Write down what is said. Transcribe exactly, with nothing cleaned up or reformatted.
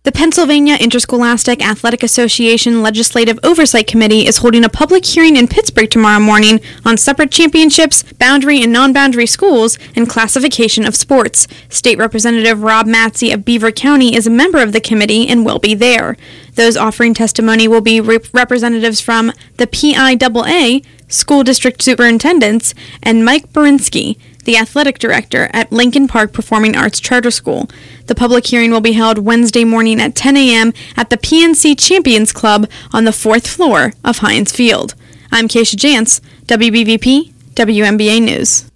The Pennsylvania Interscholastic Athletic Association Legislative Oversight Committee is holding a public hearing in Pittsburgh tomorrow morning on separate championships, boundary and non-boundary schools, and classification of sports. State Representative Rob Matzey of Beaver County is a member of the committee and will be there. Those offering testimony will be rep- representatives from the P I A A, school district superintendents, and Mike Berinsky, the athletic director at Lincoln Park Performing Arts Charter School. The public hearing will be held Wednesday morning at ten a.m. at the P N C Champions Club on the fourth floor of Heinz Field. I'm Keisha Jantz, W B V P, W M B A News.